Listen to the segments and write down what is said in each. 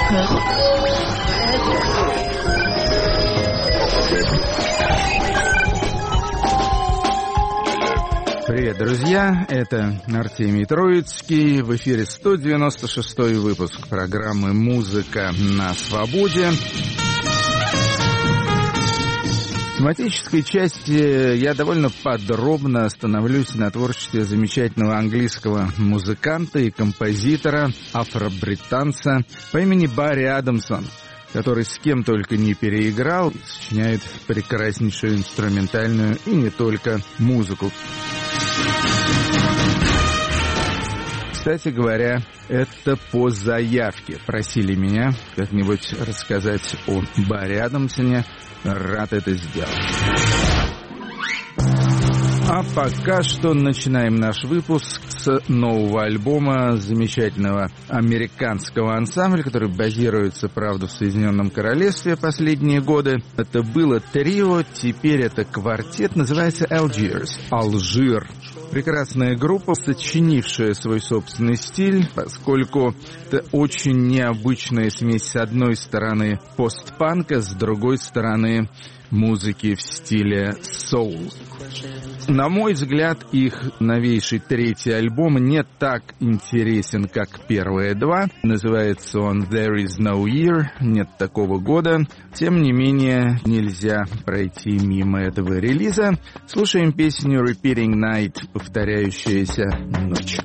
Привет, друзья! Это Артемий Троицкий. В эфире 196-й выпуск программы «Музыка на свободе». В тематической части я довольно подробно остановлюсь на творчестве замечательного английского музыканта и композитора, афро-британца по имени Барри Адамсон, который с кем только не переиграл и сочиняет прекраснейшую инструментальную и не только музыку. Кстати говоря, это по заявке. Просили меня как-нибудь рассказать о Барри Адамсоне. Рад это сделать. А пока что начинаем наш выпуск с нового альбома замечательного американского ансамбля, который базируется, правда, в Соединенном Королевстве последние годы. Это было трио, теперь это квартет, называется Algiers. Алжир. Прекрасная группа, сочинившая свой собственный стиль, поскольку это очень необычная смесь с одной стороны постпанка, с другой стороны музыки в стиле соул. На мой взгляд, их новейший третий альбом не так интересен, как первые два. Называется он «There is no year», нет такого года. Тем не менее, нельзя пройти мимо этого релиза. Слушаем песню «Repeating Night», повторяющаяся ночь.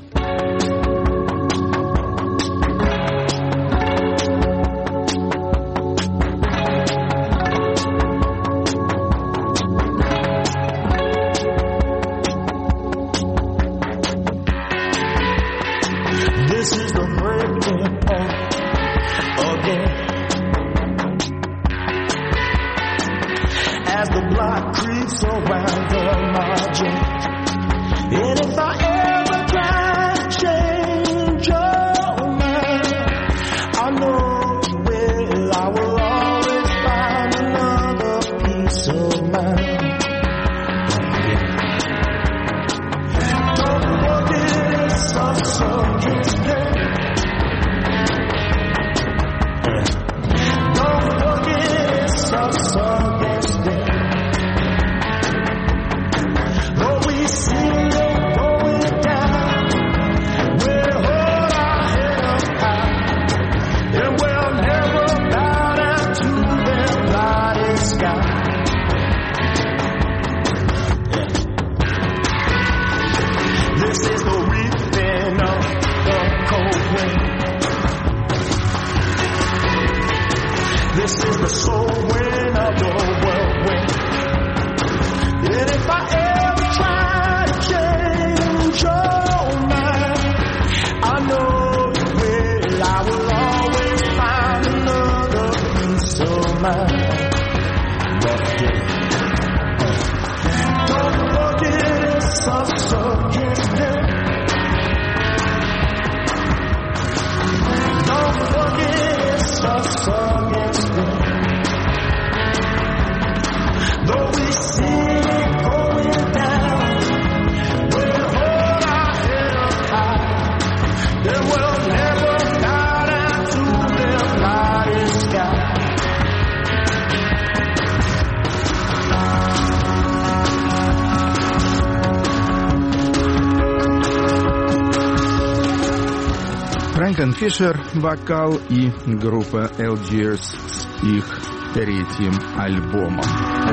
Фрэнк Фишер, вокал и группа Algiers с их третьим альбомом.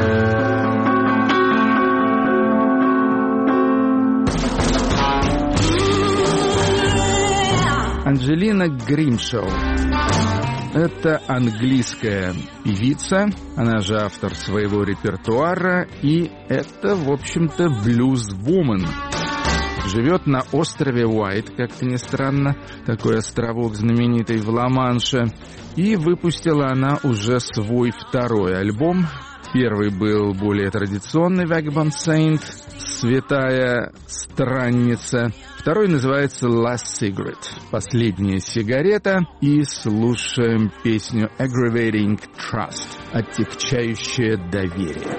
Анджелина Гримшоу. Это английская певица, она же автор своего репертуара, и это, в общем-то, блюз-вумен. Живет на острове Уайт, как-то не странно, такой островок знаменитый в Ла-Манше. И выпустила она уже свой второй альбом. Первый был более традиционный, Vagabond Saint, святая странница. Второй называется Last Cigarette, последняя сигарета. И слушаем песню Aggravating Trust, отягчающее доверие.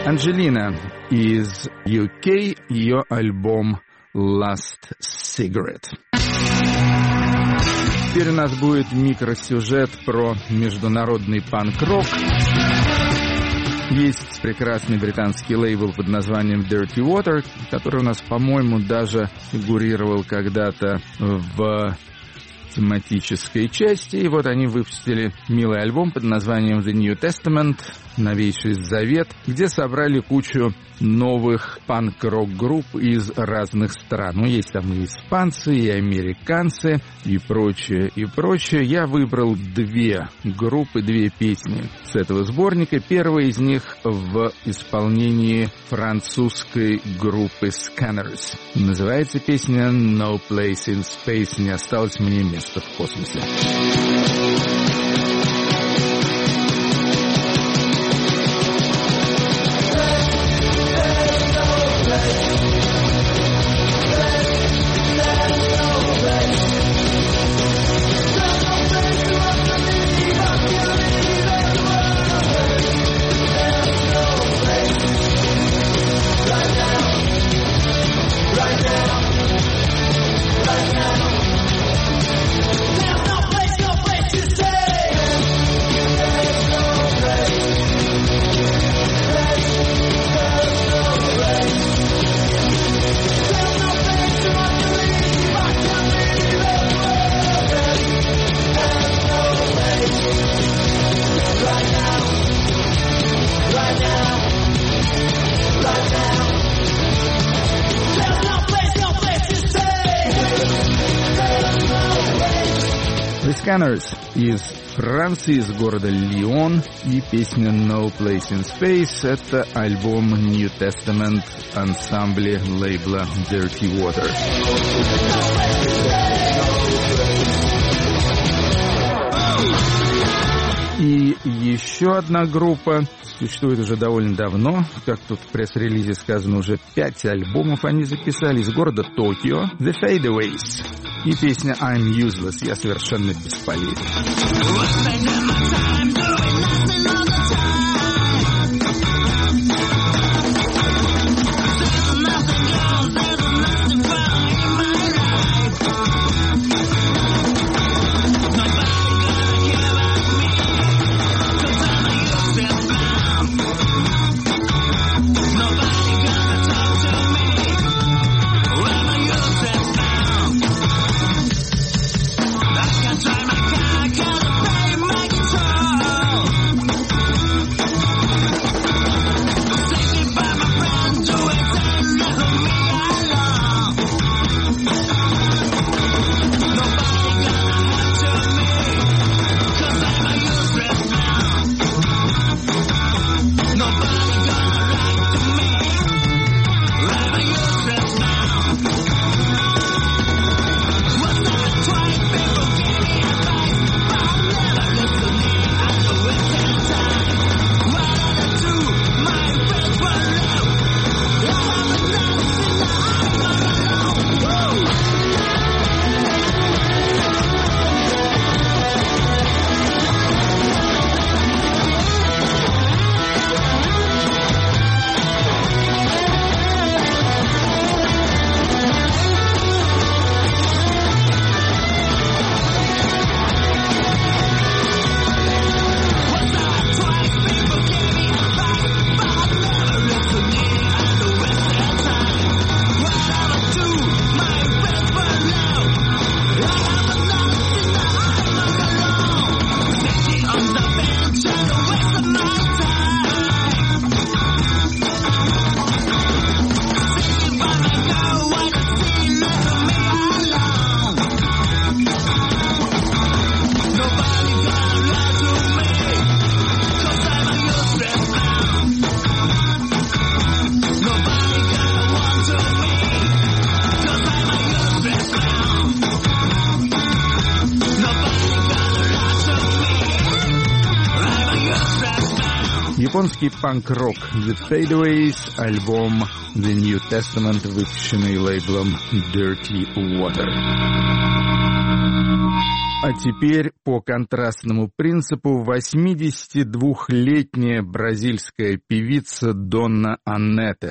Angelina из UK, ее альбом Last Cigarette. Теперь у нас будет микросюжет про международный панк-рок. Есть прекрасный британский лейбл под названием Dirty Water, который у нас, по-моему, даже фигурировал когда-то в тематической части. И вот они выпустили милый альбом под названием The New Testament, Новейший Завет, где собрали кучу новых панк-рок-групп из разных стран. Ну, есть там и испанцы, и американцы, и прочее, и прочее. Я выбрал две группы, две песни с этого сборника. Первая из них в исполнении французской группы Scanners. Называется песня No Place in Space. Не осталось мне места в космосе. Scanners из Франции, из города Лион, и песня No Place in Space. Это альбом New Testament ансамбля лейбла Dirty Water. И еще одна группа существует уже довольно давно. Как тут в пресс-релизе сказано, уже 5 альбомов они записали, из города Токио. The Fadeaways. И песня I'm Useless. Я совершенно бесполезен. Японский панк-рок The Fadeaways, альбом The New Testament, выпущенный лейблом Dirty Water. А теперь по контрастному принципу 82-летняя бразильская певица Донна Анетта.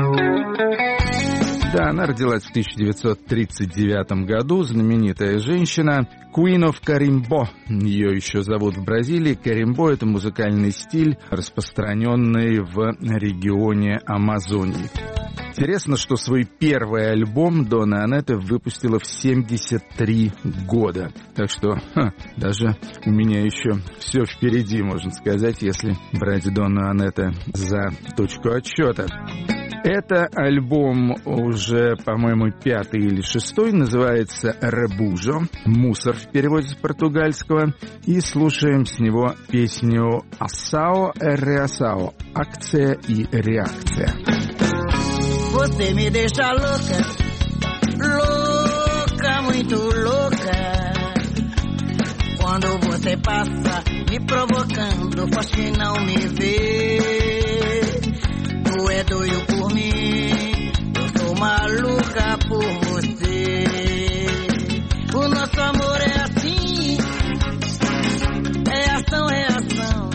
Да, она родилась в 1939 году, знаменитая женщина, Queen of Carimbo. Ее еще зовут в Бразилии. Каримбо — это музыкальный стиль, распространенный в регионе Амазонии. Интересно, что свой первый альбом Донна Анетта выпустила в 73 года. Так что даже у меня еще все впереди, можно сказать, если брать Донну Анетта за точку отсчета. Это альбом уже, по-моему, 5-й или 6-й, называется «Ребужо», «Мусор» в переводе с португальского, и слушаем с него песню «Асао e Reação», «Акция и реакция». Você me deixa louca, louca, muito louca. Quando você passa me provocando, forte não me vê. Tu é doido por mim, eu sou maluca por você. O nosso amor é assim, é ação, reação.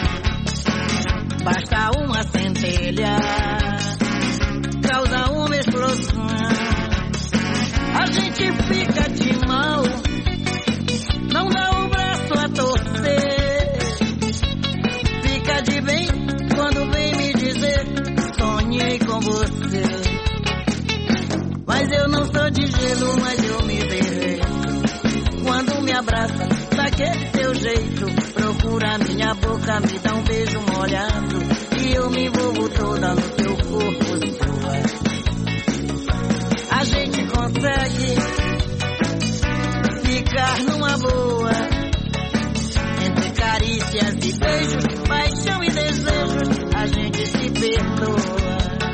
Basta uma centelha, causa uma explosão. A gente fica de mal, não dá o braço a torcer. Fica de bem quando vem me dizer sonhei com você. Mas eu não sou de gelo, mas eu me derreto quando me abraça daquele teu jeito. Procura minha boca, me dá um beijo molhado e eu me envolvo toda no teu corpo. A gente consegue ficar numa boa, entre carícias e beijos, paixão e desejos, a gente se perdoa.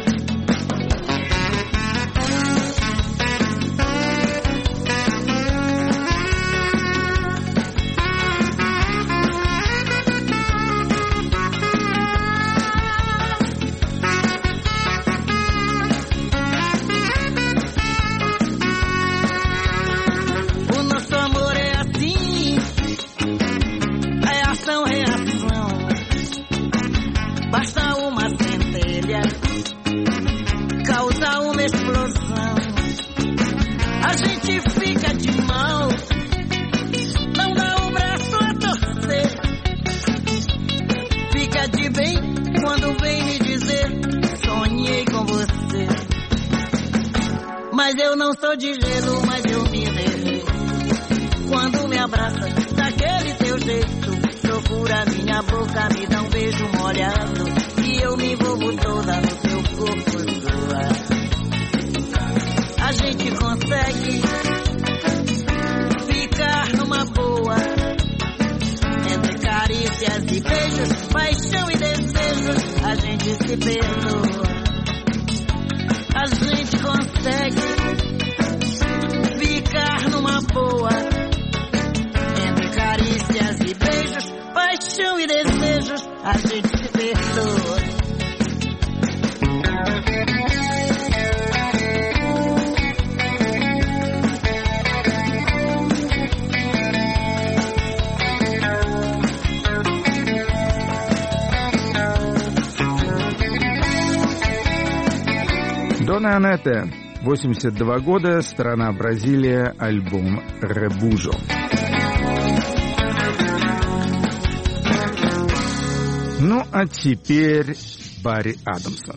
Mas eu não sou de gelo, mas eu me derreto quando me abraça daquele teu jeito. Procura minha boca, me dá um beijo molhado e eu me envolvo toda no teu corpo suado. A gente consegue ficar numa boa, entre carícias e beijos, paixão e desejos, a gente se perdoa. A gente consegue ficar numa boa, entre carícias e beijos, paixão e desejos, a gente se perdoa. Донна Анетта, 82 года, страна Бразилия, альбом «Ребужо». Ну, а теперь Барри Адамсон.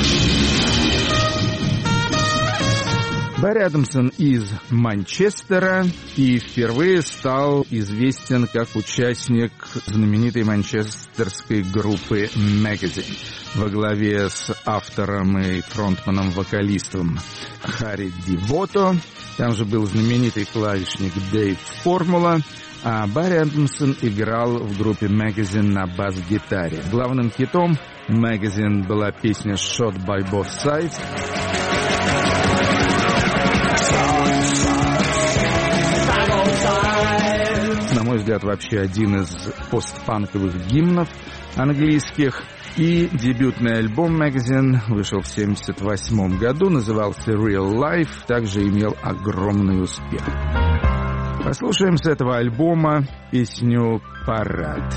Барри Адамсон из Манчестера и впервые стал известен как участник знаменитой манчестерской группы Magazine во главе с автором и фронтманом-вокалистом Харри Дивото. Там же был знаменитый клавишник Дэйв Формула, а Барри Адамсон играл в группе Magazine на бас-гитаре. Главным хитом Magazine была песня «Shot by Both Sides». На мой взгляд, вообще один из постпанковых гимнов английских. И дебютный альбом Magazine вышел в 1978 году, назывался Real Life, также имел огромный успех. Послушаем с этого альбома песню «Парад».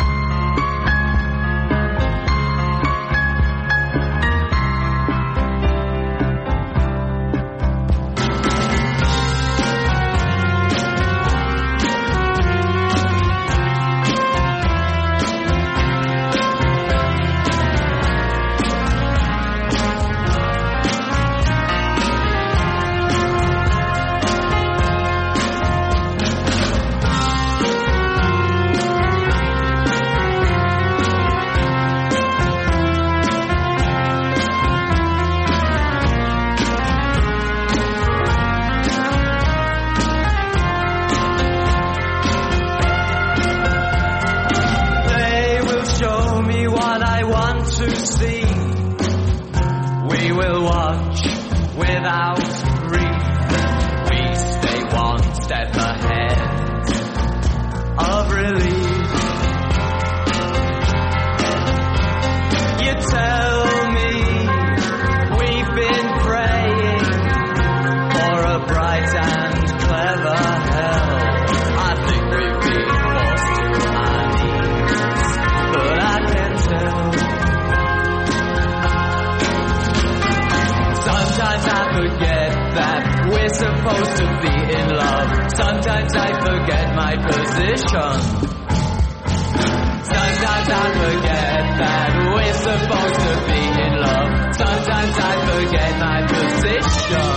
Supposed to be in love. Sometimes I forget my position. Sometimes I forget that we're supposed to be in love. Sometimes I forget my position.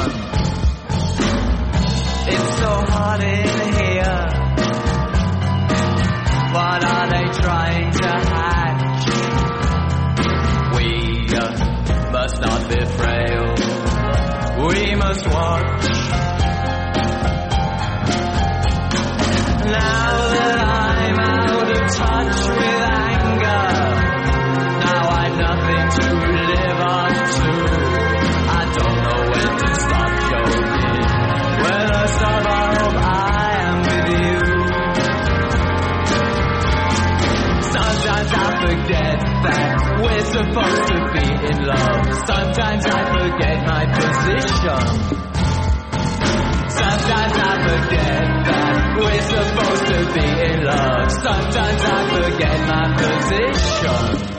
It's so hot in here. What are they trying to hatch? We must not be frail. We must watch. Now that I'm out of touch with anger, now I've nothing to live up to. I don't know when to stop joking. When I stop, I hope I am with you. Sometimes I forget that we're supposed to be in love. Sometimes I forget my position. Sometimes I forget that we're supposed to be in love. Sometimes I forget my position.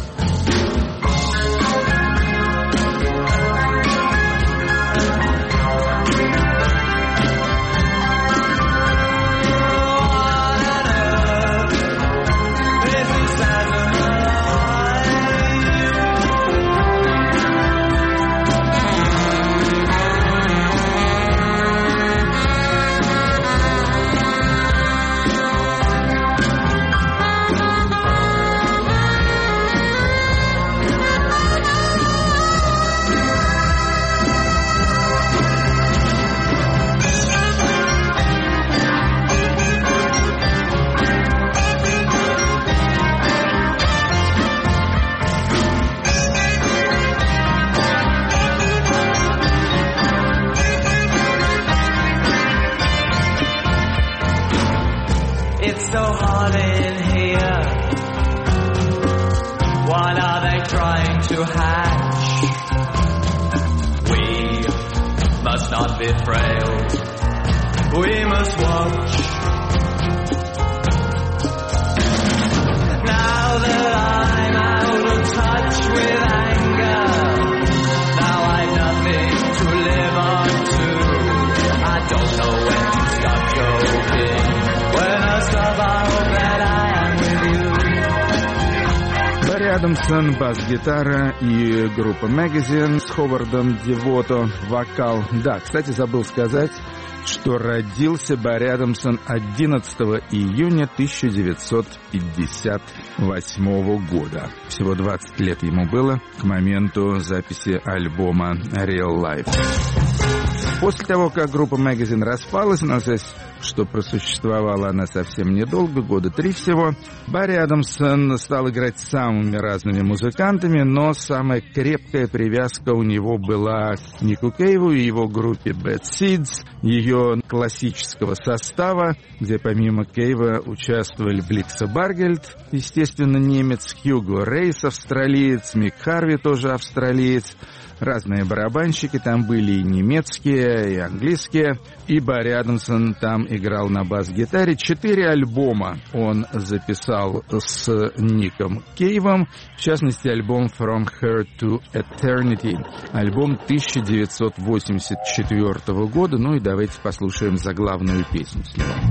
Be frail. We must watch. Now that I'm out of touch with anger, now I've nothing to live on to. I don't know when to stop joking. When I stop, I hope that I am with you. Барри Адамсон, бас-гитара и группа Magazine с Ховардом Девото, вокал. Да, кстати, забыл сказать, что родился Барри Адамсон 11 июня 1958 года. Всего 20 лет ему было к моменту записи альбома Real Life. После того, как группа Magazine распалась, но что просуществовала она совсем недолго, года 3 всего, Барри Адамсон стал играть с самыми разными музыкантами, но самая крепкая привязка у него была к Нику Кейву и его группе Bad Seeds, ее классического состава, где помимо Кейва участвовали Бликса Баргельд, естественно, немец, Хьюго Рейс, австралиец, Мик Харви, тоже австралиец, разные барабанщики там были, и немецкие, и английские, и Барри Адамсон там играл на бас-гитаре. 4 альбома он записал с Ником Кейвом, в частности, альбом «From Her to Eternity», альбом 1984 года. Ну и давайте послушаем заглавную песню с него.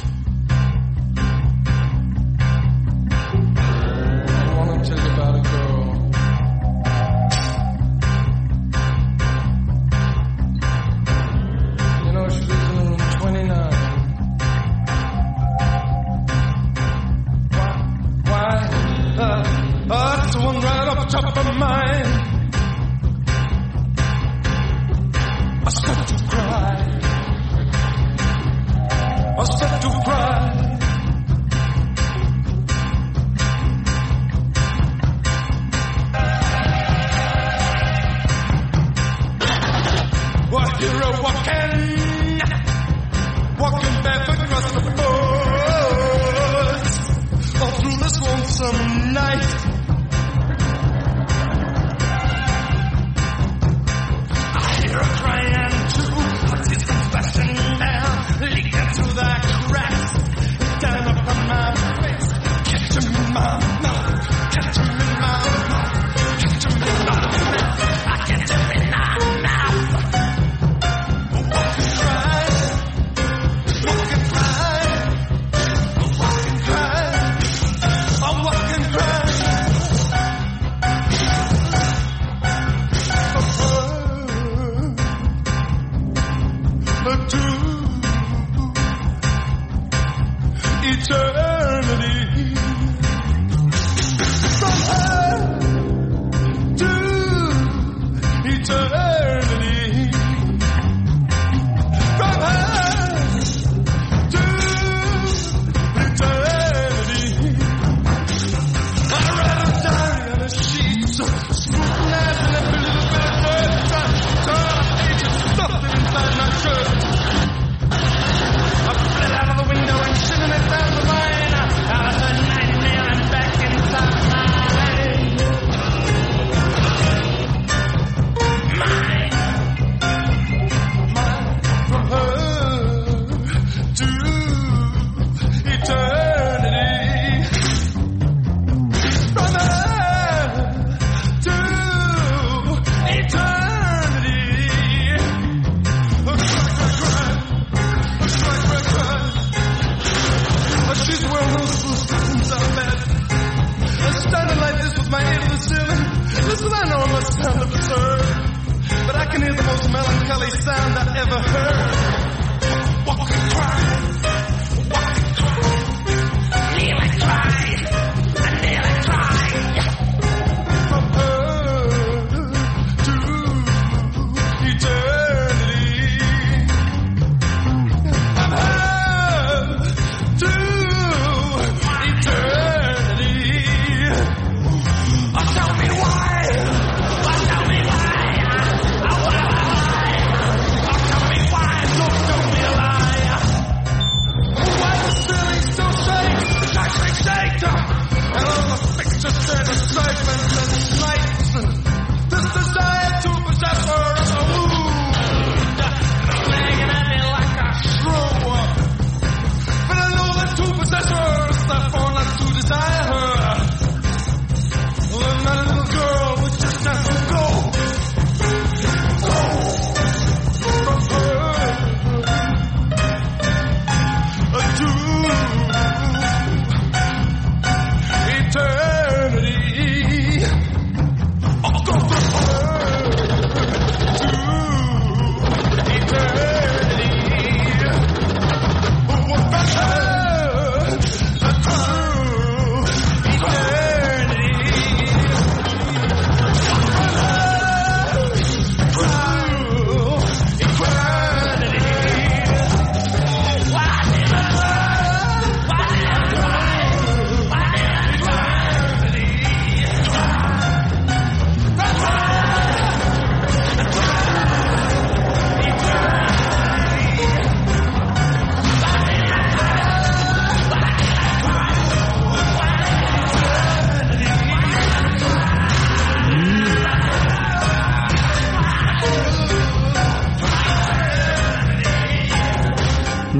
Top of mine, I start to cry. I start to cry. What hero walking barefoot across the forest, all through this lonesome night.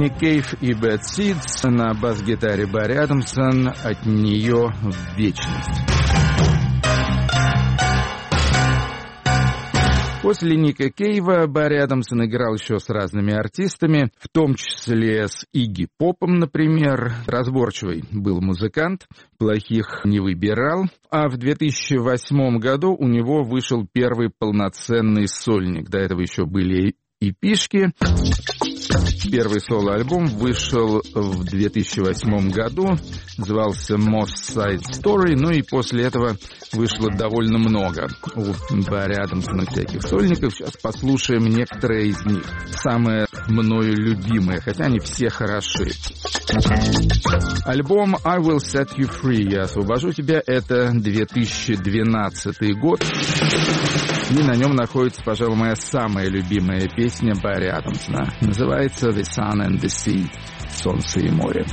Ник Кейв и Bad Seeds, на бас-гитаре Барри Адамсон, «От нее в вечность». После Ника Кейва Барри Адамсон играл еще с разными артистами, в том числе с Игги Попом, например. Разборчивый был музыкант, плохих не выбирал. А в 2008 году у него вышел первый полноценный сольник. До этого еще были эпишки. Первый соло-альбом вышел в 2008 году, назывался Moss Side Story, ну и после этого вышло довольно много у Барри Адамсона всяких сольников. Сейчас послушаем некоторые из них. Самые мною любимые, хотя они все хороши. Альбом I Will Set You Free, я освобожу тебя, это 2012 год. И на нем находится, пожалуй, моя самая любимая песня Барри Адамсона. Называется The Sun and the Sea, солнце и море.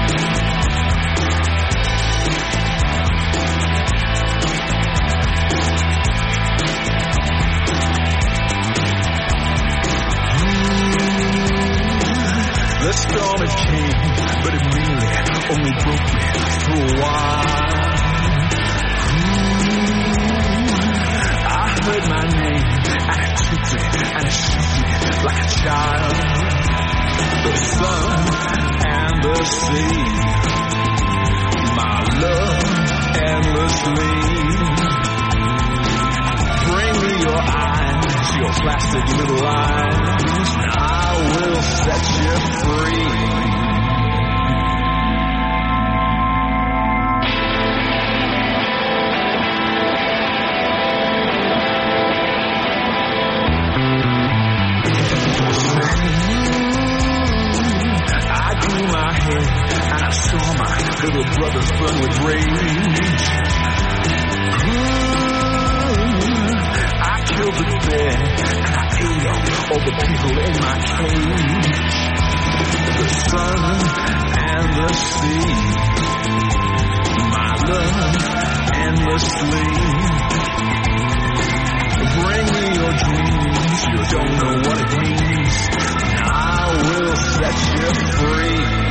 The storm it came, but it really only broke me for a while. I heard my name, and it took me, and it shook me like a child. The sun and the sea, my love endlessly. Bring me your eyes, your plastic little eyes, and I will set you free. Little brothers burn with rage. I killed the bear and I ate up all the people in my cage. The sun and the sea, my love endlessly. Bring me your dreams, you don't know what it means, and I will set you free.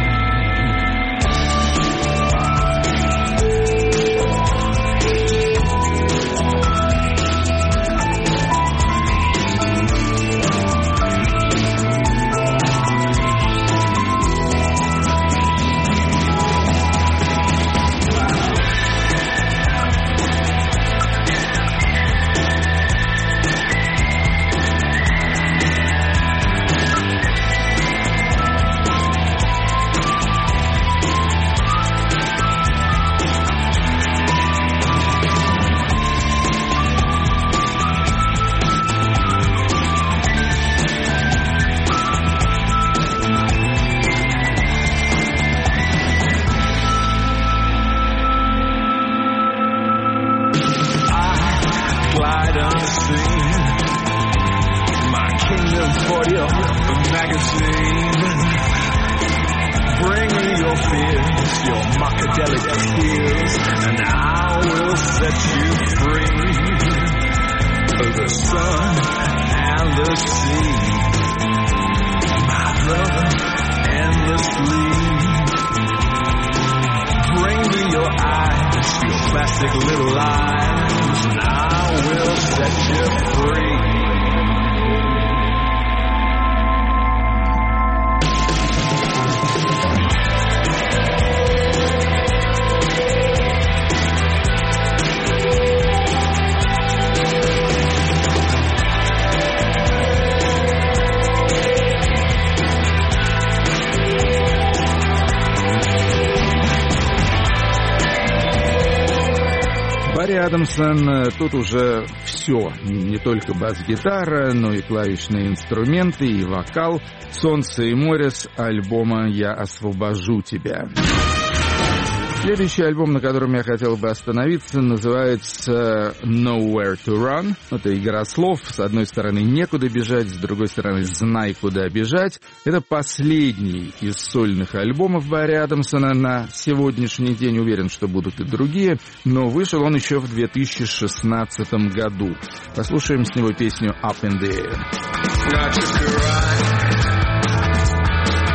Адамсон, тут уже все, не только бас-гитара, но и клавишные инструменты, и вокал. «Солнце и море» с альбома «Я освобожу тебя». Следующий альбом, на котором я хотел бы остановиться, называется «Nowhere to Run». Это игра слов. С одной стороны, некуда бежать, с другой стороны, знай, куда бежать. Это последний из сольных альбомов Барри Адамсона на сегодняшний день. Уверен, что будут и другие. Но вышел он еще в 2016 году. Послушаем с него песню «Up in the Air».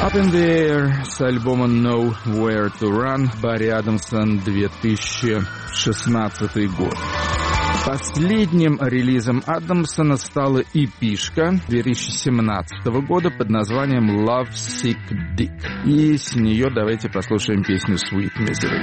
Up in the Air с альбома Nowhere to Run, Барри Адамсон, 2016 год. Последним релизом Адамсона стала EP-шка 2017 года под названием Love Sick Dick. И с нее давайте послушаем песню Sweet Misery.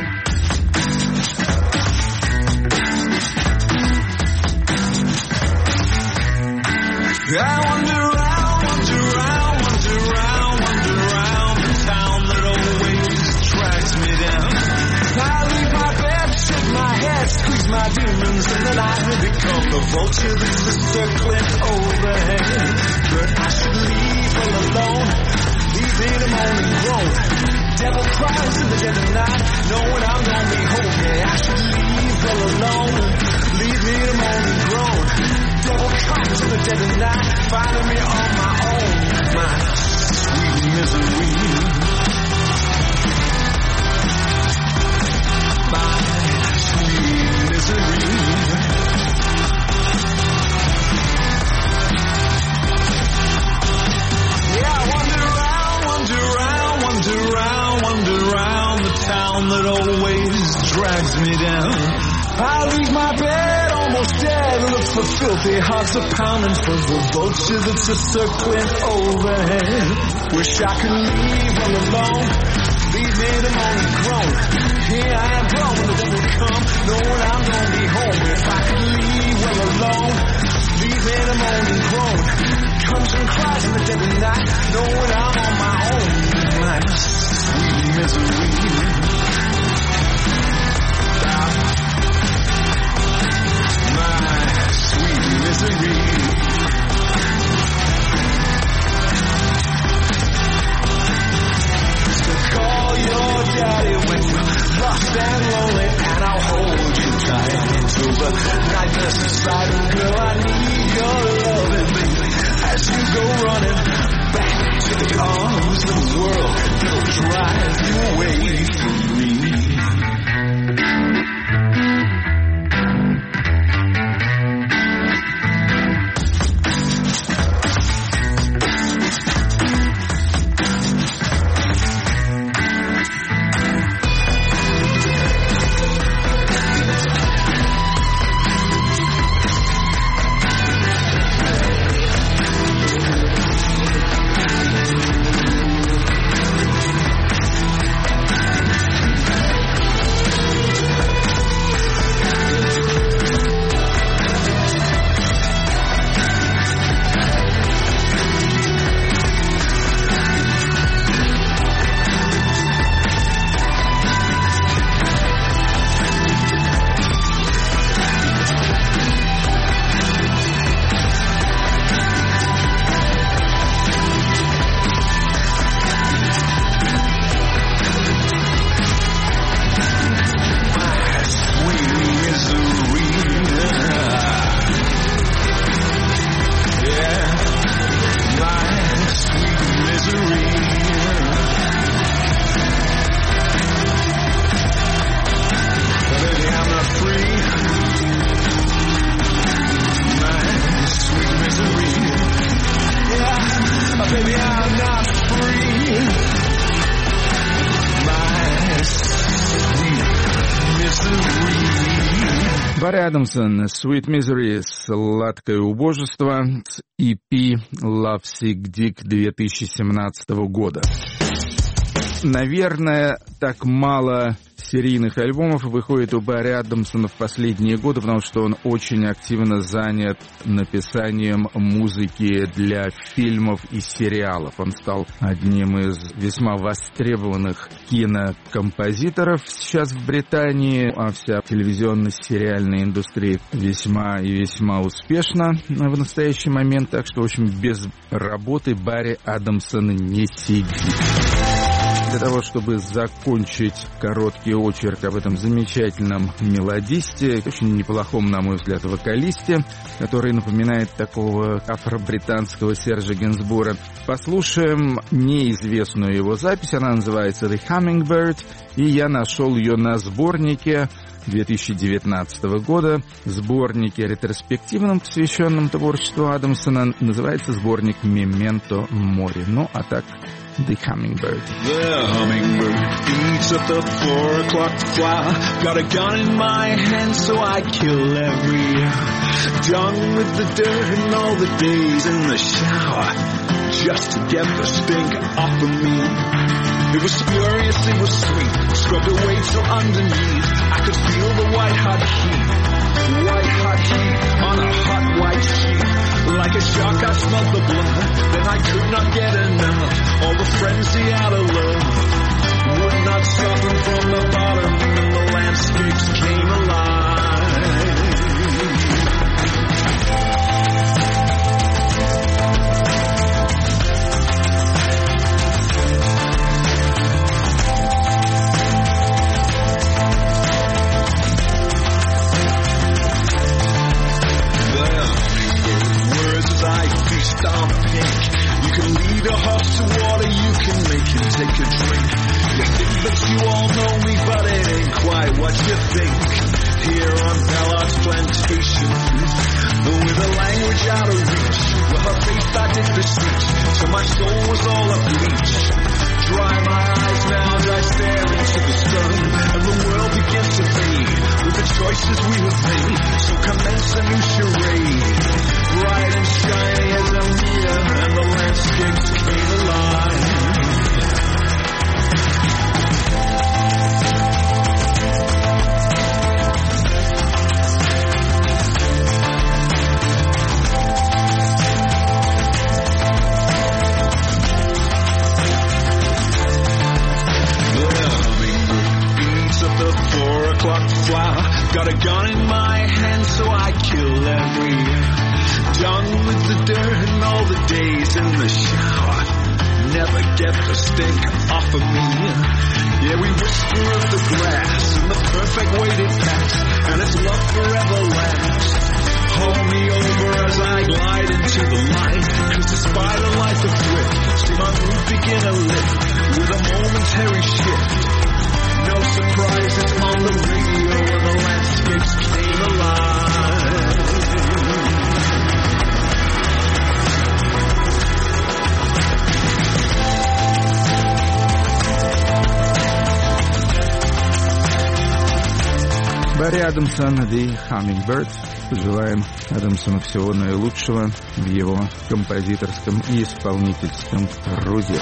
My demons in the night will become the vulture that's the circling overhead. But I should leave all alone, leave in the morning groan. Devil cries in the dead of night, knowing I'm gonna be home. Yeah, I should leave all alone, leave me the morning groan. Devil cries in the dead of night, finding me on my own. My sweet misery. That always drags me down. I leave my bed almost dead, look for filthy hearts a pounding for the vulture that's a circling overhead. Wish I could leave all alone, leave me the morning groan. Here I am grown when the devil come, knowing I'm gonna be home. If I could leave well alone, leave me the morning groan. Comes and cries in the dead of night, knowing I'm on my own. My sweet misery. Misery. So call your daddy when you're lost and lonely, and I'll hold you tight until the night is silent. Girl, I need your loving, baby, as you go running back to the arms of the world that'll drive you away from me. Барри Адамсон, Sweet Misery, сладкое убожество, с EP Love Sick Dick 2017 года. Наверное, так мало серийных альбомов выходит у Барри Адамсона в последние годы, потому что он очень активно занят написанием музыки для фильмов и сериалов. Он стал одним из весьма востребованных кинокомпозиторов сейчас в Британии, а вся телевизионно-сериальная индустрия весьма и весьма успешна в настоящий момент, так что, в общем, без работы Барри Адамсон не сидит. Для того, чтобы закончить короткий очерк об этом замечательном мелодисте, очень неплохом, на мой взгляд, вокалисте, который напоминает такого афро-британского Сержа Генсбура, послушаем неизвестную его запись. Она называется «The Hummingbird», и я нашел ее на сборнике 2019 года, сборнике ретроспективном, посвященном творчеству Адамсона. Называется сборник «Memento Mori». Ну, а так The Hummingbird. The hummingbird eats up the 4 o'clock fly. Got a gun in my hand, so I kill every done with the dirt and all the days in the shower, just to get the stink off of me. It was furious, it was sweet, scrubbed away till underneath I could feel the white hot heat on a hot white sheet. Like a shark I smelled the blood, then I could not get enough. All the frenzy out of love would not stop him from the bottom, and the landscapes came alive. On pink. You can lead a horse to water, you can make him take a drink. You think that you all know me, but it ain't quite what you think. Here on Ballard's plantation, with a language out of reach, with her faith I did beseech, till my soul was all a bleach. Dry my eyes now as I stare into the sun, and the world begins to fade with the choices we have made. So commence a new charade, bright and shiny as a mirror, and the landscapes came alive. Got a gun in my hand, so I kill every done with the dirt and all the days in the shower. Never get the stink off of me. Yeah, we whisper of the grass and the perfect weighted pass, and its love forever lasts. Hold me over as I glide into the light, 'cause despite a life of thrift, see my mood begin to lift with a momentary shift. No surprise, it's on the radio where the landscapes came alive. Барри Адамсон, The Hummingbird. Пожелаем Адамсону всего наилучшего в его композиторском и исполнительском труде.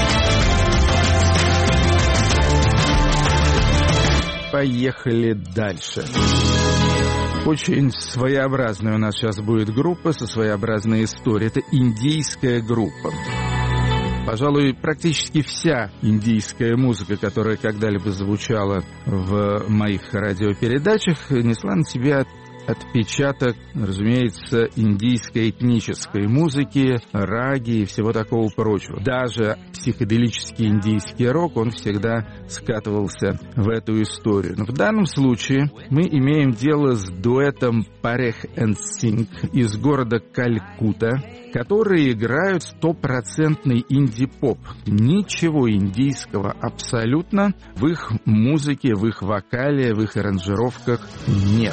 Поехали дальше. Очень своеобразная у нас сейчас будет группа со своеобразной историей. Это индийская группа. Пожалуй, практически вся индийская музыка, которая когда-либо звучала в моих радиопередачах, несла на себя отпечаток, разумеется, индийской этнической музыки, раги и всего такого прочего. Даже психоделический индийский рок, он всегда скатывался в эту историю. Но в данном случае мы имеем дело с дуэтом Parekh and Singh из города Калькутта, которые играют стопроцентный инди-поп. Ничего индийского абсолютно в их музыке, в их вокале, в их аранжировках нет.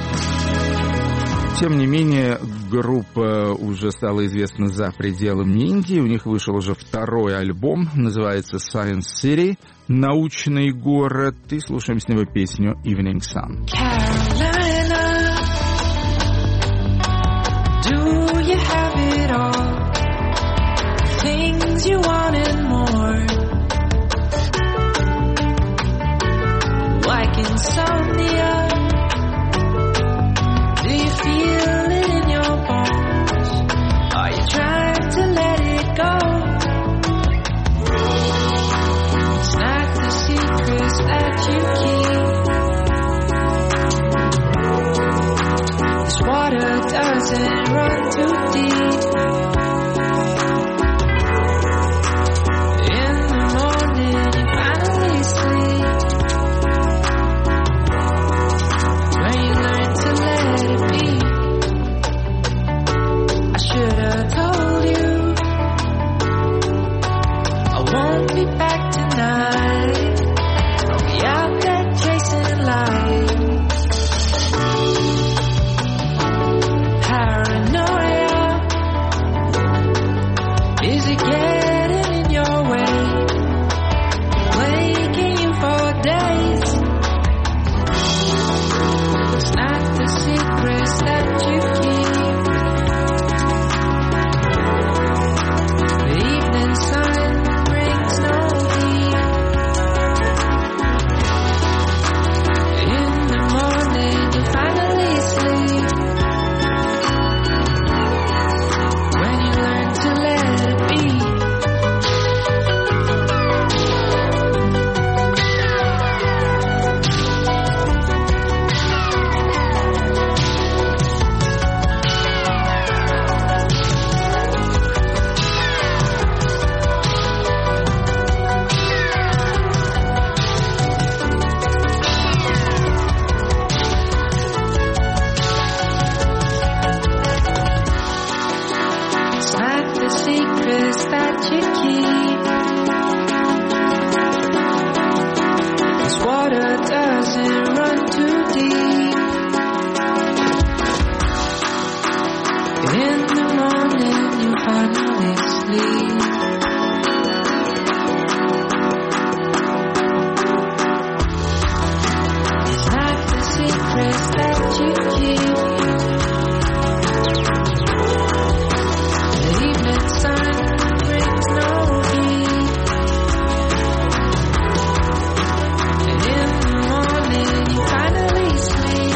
Тем не менее, группа уже стала известна за пределами Индии. У них вышел уже второй альбом, называется Science City, научный город. И слушаем с него песню Evening Sun. Carolina, do you have it all? Things you want and more. Like insomnia. Do you feel it in your bones? Are you trying to let it go? It's not the secrets that you keep. This water doesn't run too deep. In the morning you finally sleep. When you learn to let it be. I should have told you I won't be back tonight. I'll be out there chasing light. Paranoia, secrets that you keep. 'Cause water doesn't run too deep. In the morning you finally sleep. It's like the secrets that you keep. The evening sun brings no heat. And in the morning you finally sleep.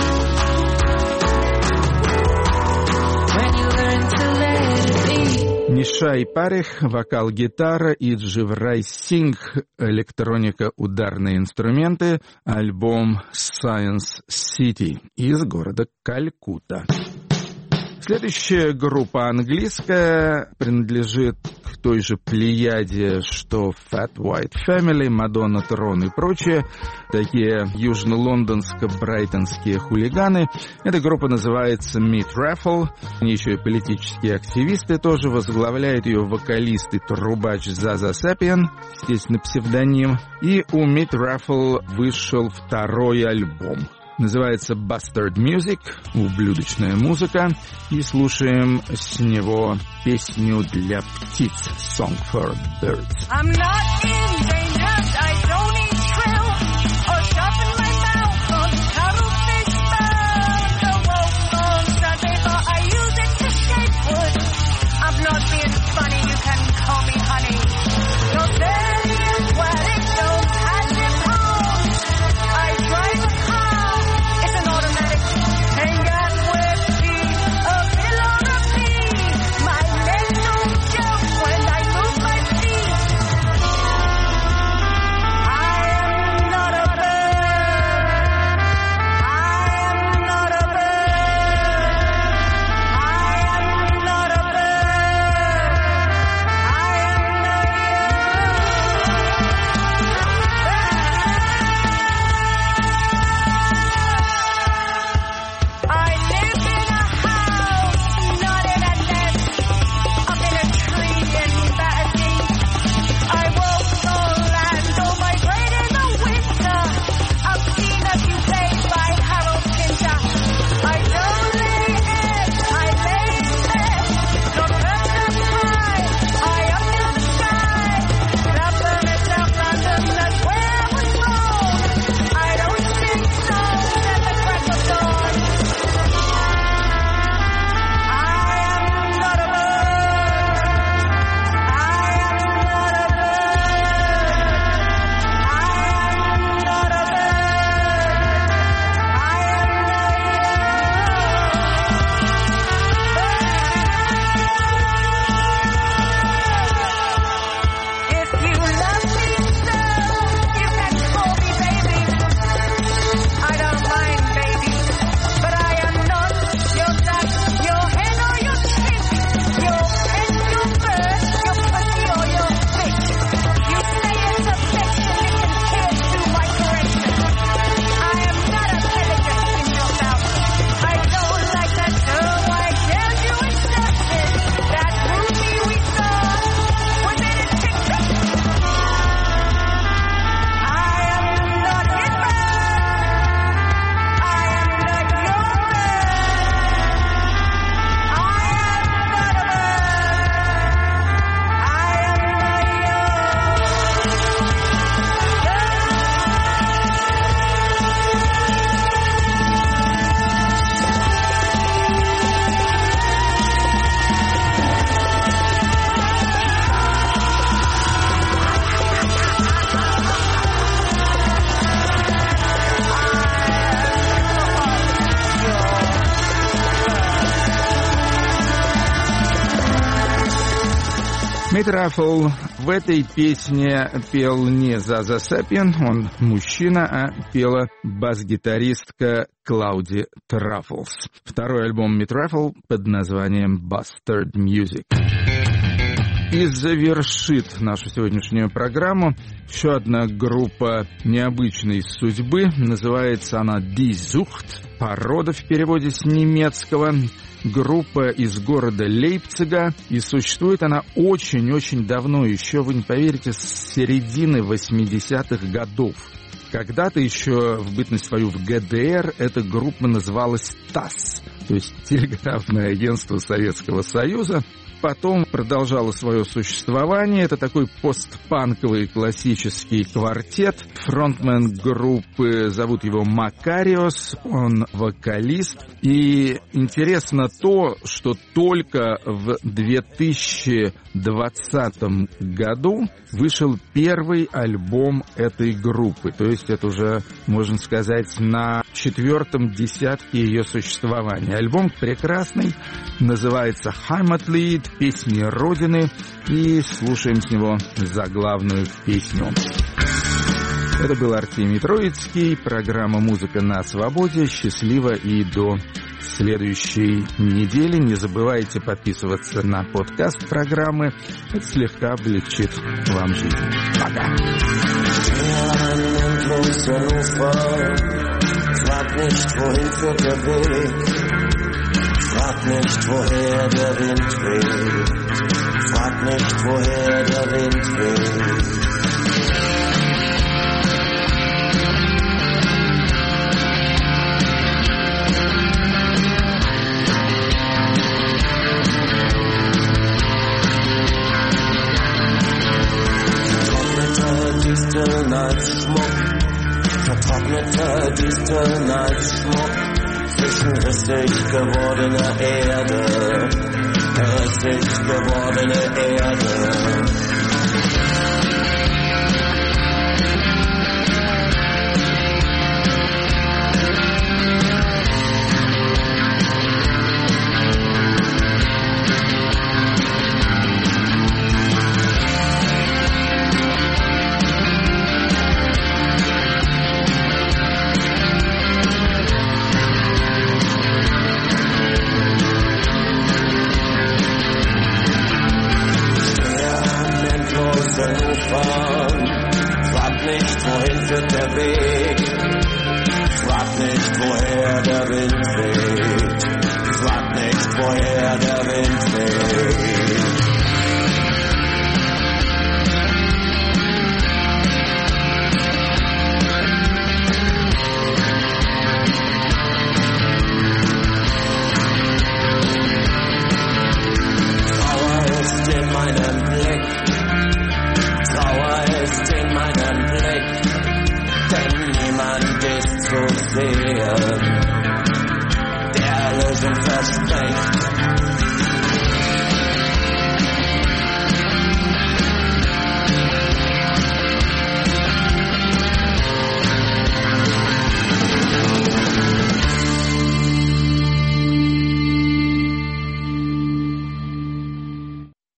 When you learn to let it be. Нишай Парих, вокал, гитара и Дживрай Сингх, электроника, ударные инструменты, альбом Science City из города Калькутта. Следующая группа английская, принадлежит к той же плеяде, что Fat White Family, Madonna, Трон и прочее, такие южно-лондонско-брайтонские хулиганы. Эта группа называется Meat Raffle, они еще и политические активисты тоже, возглавляет ее вокалист и трубач Zaza Sapien, естественно, псевдоним. И у Meat Raffle вышел второй альбом. Называется Bastard Music, ублюдочная музыка, и слушаем с него песню для птиц, Song for Birds. I'm not endangered, I don't eat krill or sharpen my mouth on cuttlefish bones. The wolf on Sunday, but I use it to shape wood. I'm not being funny, you can call me honey. Your daddy is wet, it don't pass him home. I drive a car, it's an automatic. Hang out with me, a pillow to pee. My legs don't jump when I move my feet. I am not a bird. I am not a bird. I am not a bird. I am not I live in a house, not in a nest, up in a tree in Battersea. I walk on land, though my grade in the winter. I've seen a few plays by Harold Pinter. I don't lay eggs, I lay beds. Not birds that fly, high up in the sky. Clapham is South London, that's where I was born. I don't sing songs at the crack of dawn. I am not a bird. I am not a bird. I am not a bird. I If you love me so, you can call me baby. I don't mind, baby, but I am not your duck, your hen or your chick, your pet, your bird, your pussy or your fish. You say it's affection, it can kill through my correction. I am not a pelican in your mouth. I don't like that girl, why can't you accept it? That movie we saw, was it a TikTok? I am not his bird. I am not your bird. I am not a bird. I am Meat Raffle в этой песне пел не Zaza Sapien, он мужчина, а пела бас-гитаристка Клауди Траффлс. Второй альбом Meat Raffle под названием Bastard Music. И завершит нашу сегодняшнюю программу еще одна группа необычной судьбы. Называется она Die Zucht, порода в переводе с немецкого. Группа из города Лейпцига, и существует она очень-очень давно, еще, вы не поверите, с середины 80-х годов. Когда-то еще в бытность свою в ГДР эта группа называлась ТАСС, то есть телеграфное агентство Советского Союза. Потом продолжала свое существование. Это такой постпанковый классический квартет. Фронтмен группы, зовут его Макариос, он вокалист. И интересно то, что только в 2020 году вышел первый альбом этой группы. То есть это уже, можно сказать, на 4-м десятке ее существования. Альбом прекрасный, называется «Heimatlied», песни Родины, и слушаем с него заглавную песню. Это был Артемий Троицкий, программа «Музыка на свободе». Счастливо и до следующей недели. Не забывайте подписываться на подкаст программы. Это слегка облегчит вам жизнь. Пока. Frag nicht, woher der Wind weht. Frag nicht, woher der Wind weht. Vertrockneter Disteln-Schmuck. Vertrockneter Disteln-Schmuck. Zwischen rissig gewordener Erde, rissig gewordene Erde. Frag nicht, wohin führt der Weg. Frag nicht, woher der Wind weht. Frag nicht, woher der Wind weht. Trauer ist in meinem Blick. Trauer ist in meinem Blick, denn niemand ist zu sehen, der Lösung verspricht.